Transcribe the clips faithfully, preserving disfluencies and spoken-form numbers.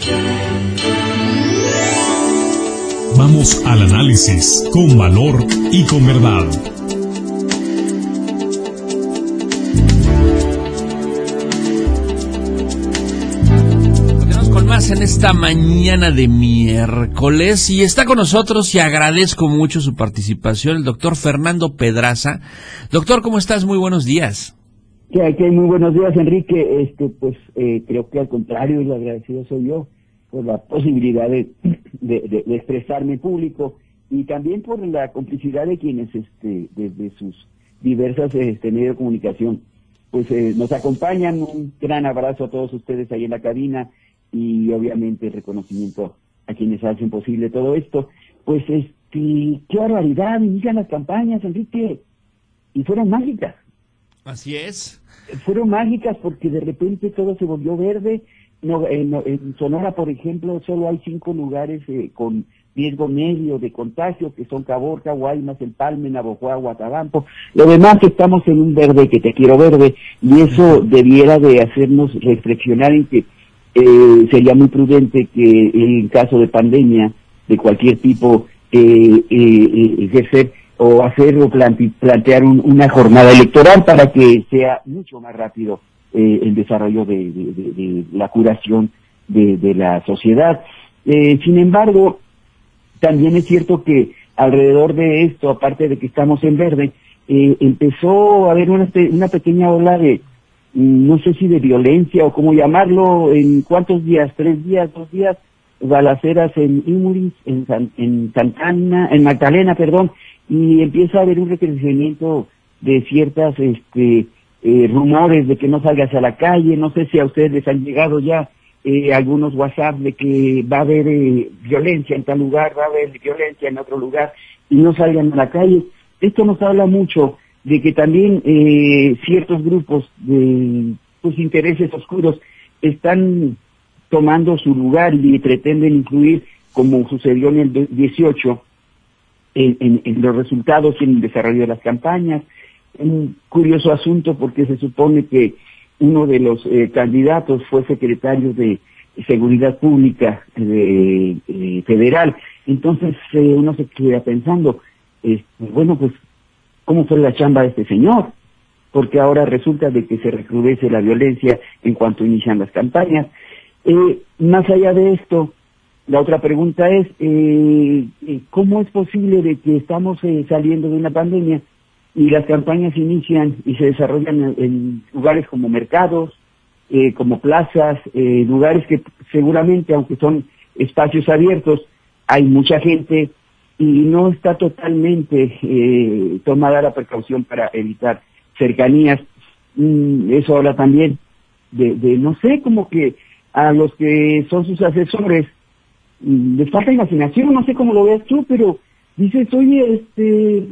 Vamos al análisis con valor y con verdad. Continuamos con más en esta mañana de miércoles y está con nosotros y agradezco mucho su participación el doctor Fernando Pedraza. Doctor, ¿cómo estás? Muy buenos días. Que hay muy buenos días, Enrique. Este, pues eh, creo que al contrario, el agradecido soy yo por la posibilidad de, de, de, de expresarme en público y también por la complicidad de quienes este, desde sus diversas este, medios de comunicación pues eh, nos acompañan. Un gran abrazo a todos ustedes ahí en la cabina y obviamente reconocimiento a quienes hacen posible todo esto. Pues este, qué barbaridad, inician las campañas, Enrique, y fueron mágicas. Así es. Fueron mágicas porque de repente todo se volvió verde. No, en, en Sonora, por ejemplo, solo hay cinco lugares eh, con riesgo medio de contagio, que son Caborca, Guaymas, El Palme, Navojoa, Guatabampo. Lo demás estamos en un verde que te quiero verde, y eso debiera de hacernos reflexionar en que eh, sería muy prudente que en caso de pandemia de cualquier tipo eh, eh, ejercer o hacer o plante, plantear un, una jornada electoral para que sea mucho más rápido eh, el desarrollo de, de, de, de la curación de, de la sociedad. Eh, sin embargo, también es cierto que alrededor de esto, aparte de que estamos en verde, eh, empezó a haber una, una pequeña ola de, no sé si de violencia o cómo llamarlo, en cuántos días, tres días, dos días, balaceras en Imuris, en, San, en Santana, en Magdalena, perdón, y empieza a haber un recrudecimiento de ciertas este eh, rumores de que no salgas a la calle. No sé si a ustedes les han llegado ya eh, algunos WhatsApp de que va a haber eh, violencia en tal lugar, va a haber violencia en otro lugar, y no salgan a la calle. Esto nos habla mucho de que también eh, ciertos grupos de pues, intereses oscuros están tomando su lugar y pretenden influir, como sucedió en el dieciocho, En, en, en los resultados y en el desarrollo de las campañas. Un curioso asunto porque se supone que uno de los eh, candidatos fue secretario de Seguridad Pública de, eh, federal. Entonces eh, uno se queda pensando, eh, bueno, pues, ¿cómo fue la chamba de este señor? Porque ahora resulta de que se recrudece la violencia en cuanto inician las campañas. Eh, más allá de esto, la otra pregunta es, eh, ¿cómo es posible de que estamos eh, saliendo de una pandemia y las campañas inician y se desarrollan en, en lugares como mercados, eh, como plazas, eh, lugares que seguramente, aunque son espacios abiertos, hay mucha gente y no está totalmente eh, tomada la precaución para evitar cercanías? Mm, eso habla también de, de, no sé, como que a los que son sus asesores les falta imaginación. No sé cómo lo veas tú, pero dices, oye, este,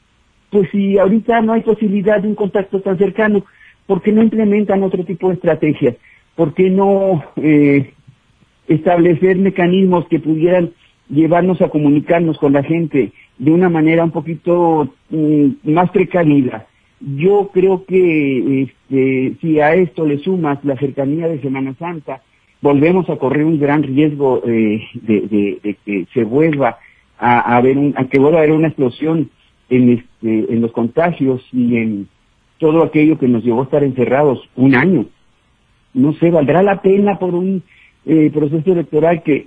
pues si ahorita no hay posibilidad de un contacto tan cercano, ¿por qué no implementan otro tipo de estrategias? ¿Por qué no eh, establecer mecanismos que pudieran llevarnos a comunicarnos con la gente de una manera un poquito mm, más precavida? Yo creo que este, si a esto le sumas la cercanía de Semana Santa, volvemos a correr un gran riesgo eh, de, de, de que se vuelva a, a haber un, a que vuelva a haber una explosión en este, en los contagios y en todo aquello que nos llevó a estar encerrados un año. No sé, valdrá la pena por un eh, proceso electoral que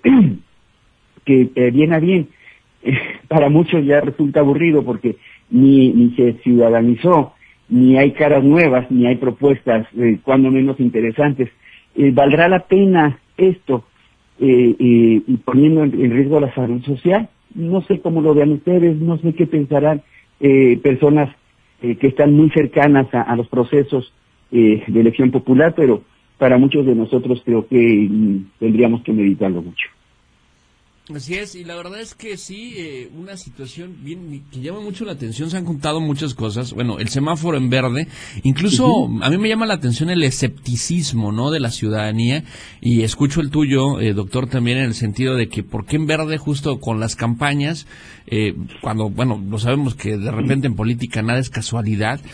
que eh, bien a bien eh, para muchos ya resulta aburrido porque ni ni se ciudadanizó, ni hay caras nuevas, ni hay propuestas eh, cuando menos interesantes. Eh, ¿Valdrá la pena esto eh, eh, y poniendo en, en riesgo la salud social? No sé cómo lo vean ustedes, no sé qué pensarán eh, personas eh, que están muy cercanas a, a los procesos eh, de elección popular, pero para muchos de nosotros creo que mm, tendríamos que meditarlo mucho. Así es, y la verdad es que sí, eh, una situación bien que llama mucho la atención. Se han contado muchas cosas. Bueno, el semáforo en verde, incluso uh-huh. A mí me llama la atención el escepticismo, ¿no?, de la ciudadanía, y escucho el tuyo, eh, doctor, también en el sentido de que ¿por qué en verde justo con las campañas? Eh, cuando, bueno, lo sabemos que de repente en política nada es casualidad.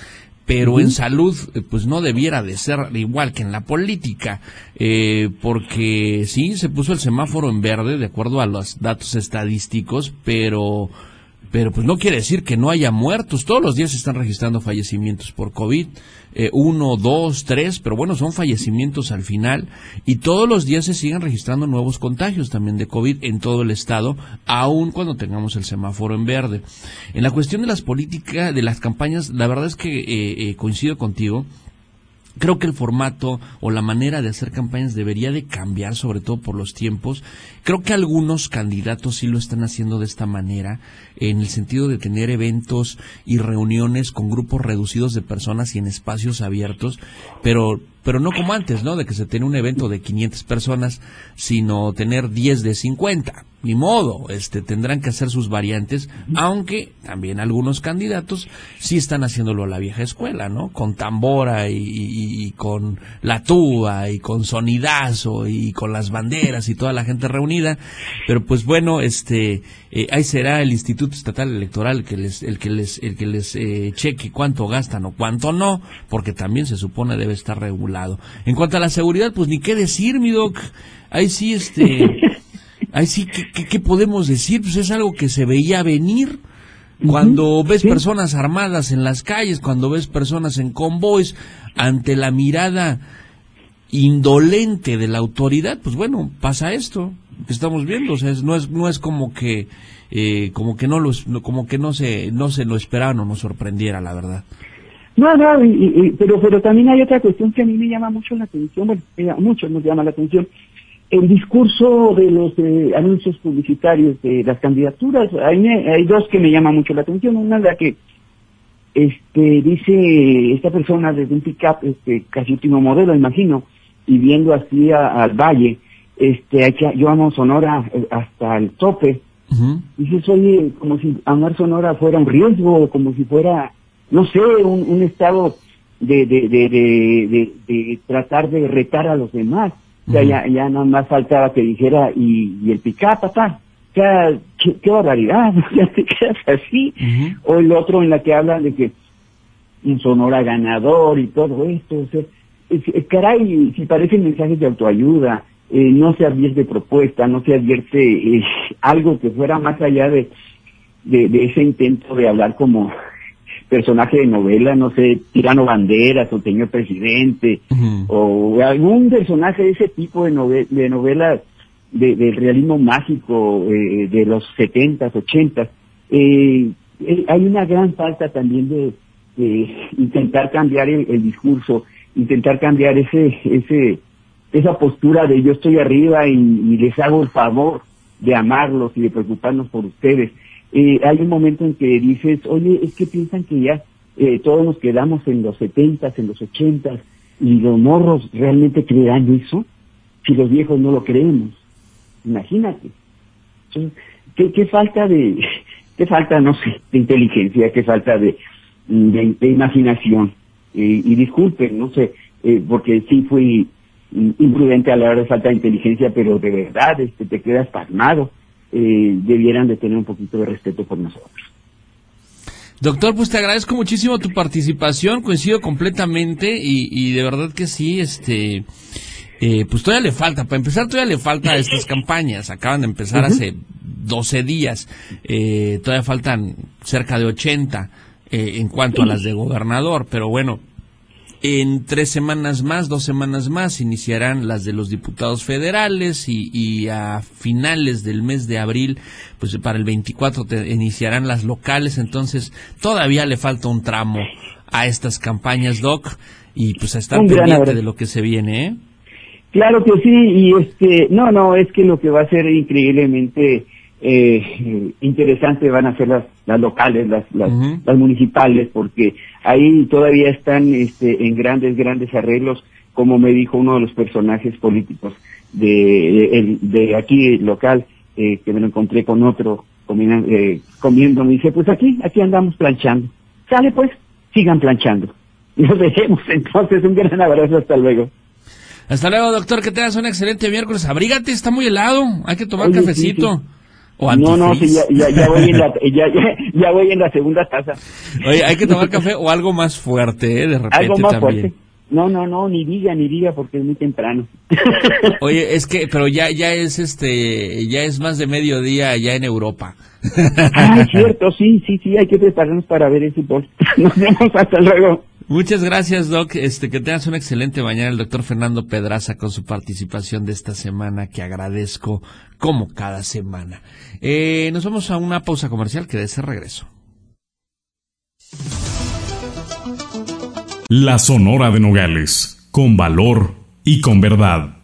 pero uh-huh. en salud pues no debiera de ser igual que en la política, eh, porque sí, se puso el semáforo en verde de acuerdo a los datos estadísticos, pero... Pero pues no quiere decir que no haya muertos. Todos los días se están registrando fallecimientos por COVID, eh, uno, dos, tres, pero bueno, son fallecimientos al final. Y todos los días se siguen registrando nuevos contagios también de COVID en todo el estado, aun cuando tengamos el semáforo en verde. En la cuestión de las políticas, de las campañas, la verdad es que eh, eh, coincido contigo. Creo que el formato o la manera de hacer campañas debería de cambiar, sobre todo por los tiempos. Creo que algunos candidatos sí lo están haciendo de esta manera, en el sentido de tener eventos y reuniones con grupos reducidos de personas y en espacios abiertos, pero pero no como antes, ¿no? De que se tiene un evento de quinientas personas, sino tener diez de cincuenta. Ni modo, este, tendrán que hacer sus variantes, aunque también algunos candidatos sí están haciéndolo a la vieja escuela, ¿no? Con tambora y, y, y con la tuba y con sonidazo y con las banderas y toda la gente reunida. Pero pues bueno, este, eh, ahí será el Instituto Estatal Electoral que les, el que les, el que les eh, cheque cuánto gastan o cuánto no, porque también se supone debe estar regulado. En cuanto a la seguridad, pues ni qué decir, mi doc. Ahí sí, este, ahí sí, ¿qué, qué, qué podemos decir? Pues es algo que se veía venir. Cuando ves sí. personas armadas en las calles, cuando ves personas en convoys, ante la mirada indolente de la autoridad, pues bueno, pasa esto que estamos viendo. O sea, es, no es, no es como que, eh, como que no los, como que no se, no se lo esperaban o nos sorprendiera, la verdad. No, no, y, y, pero pero también hay otra cuestión que a mí me llama mucho la atención, bueno, eh, a muchos nos llama la atención, el discurso de los eh, anuncios publicitarios de las candidaturas. Hay, hay dos que me llaman mucho la atención. Una es la que este dice esta persona desde un pick-up, este, casi último modelo, imagino, y viendo así a, al valle, este, hay que, yo amo Sonora hasta el tope. Uh-huh. Dices, oye, como si amar Sonora fuera un riesgo, como si fuera... no sé, un, un estado de de, de, de, de, de tratar de retar a los demás. O sea, uh-huh. ya, ya nada más faltaba que dijera, y, y el pick-up, papá. O sea, qué, qué barbaridad, ya te quedas así. Uh-huh. O el otro en la que hablan de que un Sonora ganador y todo esto. O sea, es, es, caray, si parecen mensajes de autoayuda, eh, no se advierte propuesta, no se advierte eh, algo que fuera más allá de, de, de ese intento de hablar como... personaje de novela, no sé, Tirano Banderas o Señor Presidente, uh-huh. o algún personaje de ese tipo de, novela, de novelas de, del realismo mágico eh, de los setentas, ochentas. Eh, eh, hay una gran falta también de, de intentar cambiar el, el discurso, intentar cambiar ese ese esa postura de yo estoy arriba y, y les hago el favor de amarlos y de preocuparnos por ustedes. Eh, hay un momento en que dices, oye, es que piensan que ya eh, todos nos quedamos en los setentas, en los ochentas, y los morros realmente creerán eso, si los viejos no lo creemos. Imagínate. Entonces, ¿qué, qué falta de, qué falta, no sé, de inteligencia, qué falta de, de, de imaginación? Eh, y disculpen, no sé, eh, porque sí fui imprudente a la hora de falta de inteligencia, pero de verdad, este, te quedas pasmado. Eh, debieran de tener un poquito de respeto por nosotros. Doctor, pues te agradezco muchísimo tu participación, coincido completamente y, y de verdad que sí, este, eh, pues todavía le falta, para empezar todavía le falta a estas campañas, acaban de empezar uh-huh. hace doce días, eh, todavía faltan cerca de ochenta eh, en cuanto a las de gobernador, pero bueno, en tres semanas más, dos semanas más, iniciarán las de los diputados federales y, y a finales del mes de abril, pues para el veinticuatro te iniciarán las locales, entonces todavía le falta un tramo a estas campañas, Doc, y pues a estar un pendiente de lo que se viene, ¿eh? Claro que sí, y este, no, no, es que lo que va a ser increíblemente eh, interesante van a ser las, las locales, las, las, uh-huh. las municipales, porque ahí todavía están este, en grandes, grandes arreglos, como me dijo uno de los personajes políticos de, de, de aquí local, eh, que me lo encontré con otro comiendo, eh, comiendo, me dice, pues aquí, aquí andamos planchando. Sale pues, sigan planchando. Nos veremos entonces, un gran abrazo, hasta luego. Hasta luego, doctor, que tengas un excelente miércoles. Abrígate, está muy helado, hay que tomar Oye, cafecito. Sí, sí. ¿O no, no, sí, ya, ya, ya, voy en la, ya, ya, ya voy en la segunda taza. Oye, hay que tomar café o algo más fuerte, ¿eh? De repente algo más también. Fuerte. No, no, no, ni diga, ni diga, porque es muy temprano. Oye, es que, pero ya, ya es este, ya es más de mediodía allá en Europa. Ah, es cierto, sí, sí, sí, hay que prepararnos para ver ese post. Nos vemos, hasta luego. Muchas gracias, Doc. Este, que tengas una excelente mañana. El doctor Fernando Pedraza con su participación de esta semana, que agradezco como cada semana. Eh, nos vamos a una pausa comercial, que de ese regreso. La Sonora de Nogales, con valor y con verdad.